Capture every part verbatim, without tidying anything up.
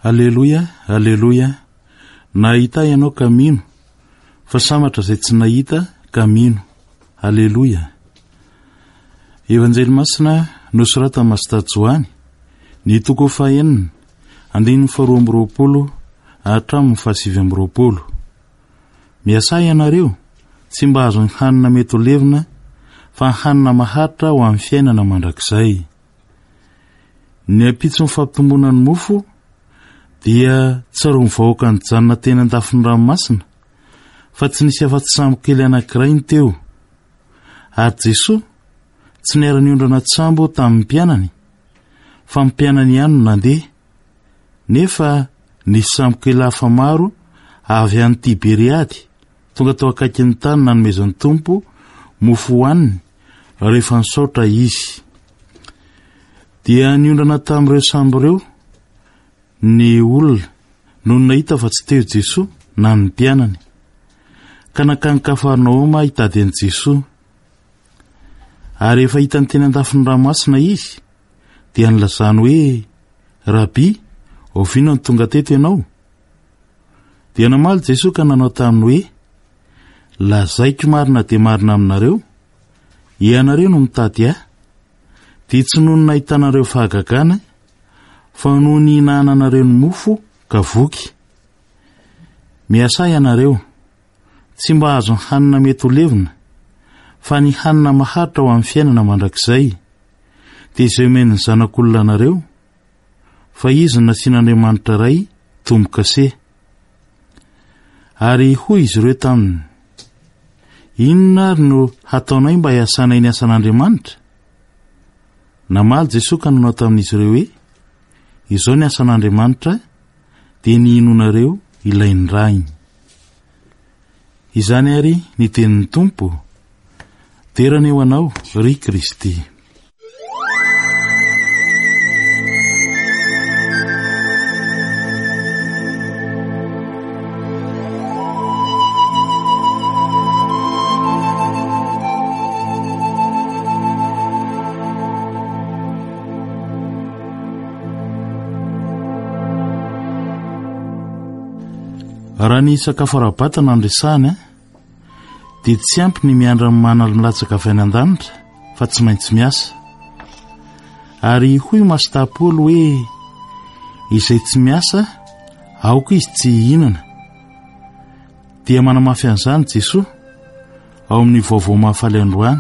Aleloia, aleloia. Nahita ianao ka mino, fa samatra izay tsy nahita ka mino. Aleloia. Evanjely Masina nosoratan'i Masita Joany, ny toko fahaenina, andininy faharoa amby roapolo hatramin'ny fahasivy amby roapolo. Miasa ianareo, tsy mba azo ny hanina mety ho levina, fa ny hanina maharitra ho amin'ny fiainana mandrakizay. Ny ampitson'ny fampitomboana ny mofo dia tsaro ny vahoaka ny janona teny an-dafin'ny ranomasina, fa tsy nisy afa-tsy sambo kely anankiray ny teo. Ary Jesosy tsy niara-niondrana tsambo tamin'ny mpianany, fa ny mpianany ihany no nandeha, nefa nisy sambo kely hafa maro avy any Tiberiady tonga tao akaikin'ny tany nanomezan'ny Tompo mofo hohaniny rehefa nisaotra izy. Dia niondrana tamin'ireo sambo ireo ny olona noho nahita fa tsy teo Jesosy na ny mpianany, ka nakany Kafarnaoma hitady an'i Jesosy. Ary rehefa hitany teny an-dafin'ny ranomasina izy dia nilazany hoe, Rabi, oviana ny tonga teto ianao? Dia namaly Jesosy ka nanao taminy hoe, lazaiko marina dia marina aminareo, ianareo no mitady ahy, dia tsy noho ny nahitanareo fahagagana, fa noho ny hinananareo ny mofo ka voky. Miasa ianareo, tsy mba azo ny hanina mety ho levina, fa ny hanina maharitra ho amin'ny fiainana mandrakizay. Dia izay omeny ny zanak'olona anareo, fa izy nasian'Andriamanitra iray tombo-kase. Ary hoy izy ireo taminy, inona ary no hataonay mba hiasanay ny asan'Andriamanitra? Namaly Jesosy ka nanao tamin'izy ireo hoe, izao ny asan'Andriamanitra, dia ny inonareo ilay ny rahiny. Izany ary ny tenin'ny Tompo, terana eo anao ry Kristy. Raha ny sakafo ara-batana no resahana, dia tsy ampy ny miandra ny mana milatsaka avy any an-danitra, fa tsy maintsy miasa. Ary hoy Masita Paoly hoe, izay tsy miasa, aoka izy tsy hihinana. Dia manamafy an'izany Jesosy ao amin'ny vaovao mahafaly androany.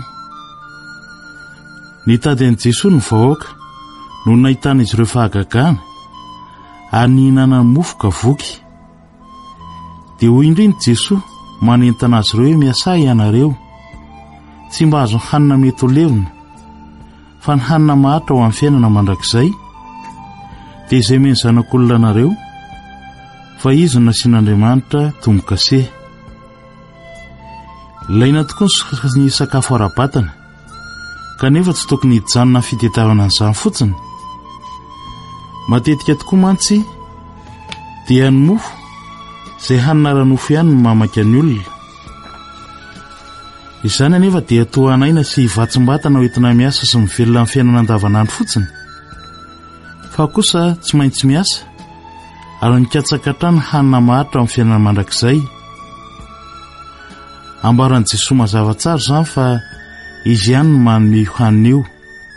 Nitady an'i Jesosy ny vahoaka no nahitana izy ireo fahagagana, ary nihinana ny mofo ka voky. Dia hoy indrindra Jesosy manentana azy ireo hoe, miasa ianareo, tsy mba azo hanina mety ho levina, fa ny hanina maharitra ho amin'ny fiainana mandrakizay. Dia izay meny zanak'olona anareo, fa izy no nasian'Andriamanitra tombo-kase. Ilaina tokoa ny sakafo ara-batana, kanefa tsy tokony hijanona fitadiavana an'izany fotsiny. Matetika tokoa mantsy dia ny mofo izay hanina ara-nofo ihany no mamaka ny olona. Izany anefa dia toa hanaina sy vatsim-batana hoentina miasa sy mivelona amin'ny fiainana andavanandro fotsiny, fa kosa tsy maintsy miasa ary mikatsaka hatrany hanina maharitra amin'ny fiainana mandrakizay. Ambaran'i Jesosy mazava tsara izany fa izy ihany no manome hanina io.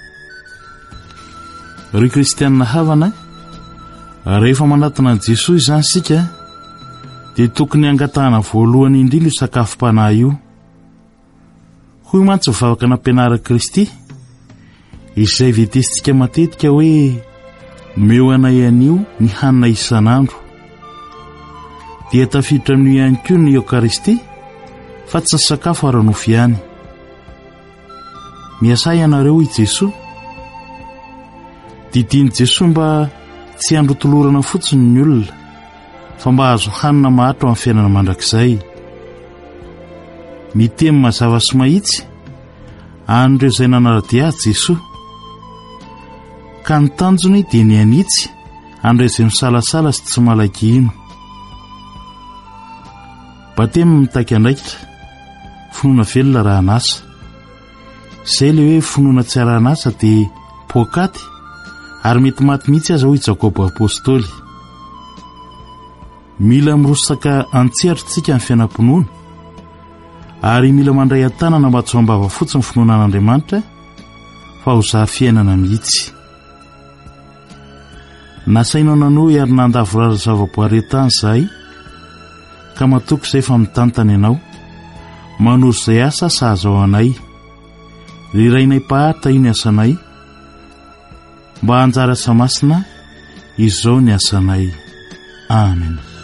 Ry kristianina havana, rehefa manatona an'i Jesosy izany sika, dia tokony angatahana voalohany indrindra io sakafom-panahy io. Hoy mantsy mivavaka nampianaran'i Kristy, izay vetesintsika matetika hoe, meo anay anio ny hanina isan'andro. Dia tafiditra amin'io ihany koa ny Eukaristy, fa tsy ny sakafo ara-nofo ihany. Miasa ianareo i Jesosy. Didiany Jesosy mba tsy handrotolorana fotsiny ny olona, fa mba azo hanina maharitra amin'ny fiainana mandrakizay. Miteny mazava sy mahitsy an'ireo izay nanaradia azy Jesosy, ka ny tanjony dia ny anitsy an'ireo izay misalasala sy tsy malaky ino. Batemy mitaky andraikitra, finoana velona raha anasa. Izay le hoe finoana tsy ara-anasa dia pokaty, ary mety maty mihitsy aza hoy Jakoba apôstôly. mila mirosaka antsiatritsika ny fiainam-ponoana ary mila mandray an-tanana mba tsy hoambava fotsiny ny finoanan'Andriamanitra fa ho zafiainana mihitsy. Nasainao nanohy ary nandavorara zava-boaretany izahay ka matoky izay fa mitantana ianao manozo izay asa sahaza ao anay. Rirainay paharitra iny asanay mba hanjara asa masina izao ny asanay. Amen.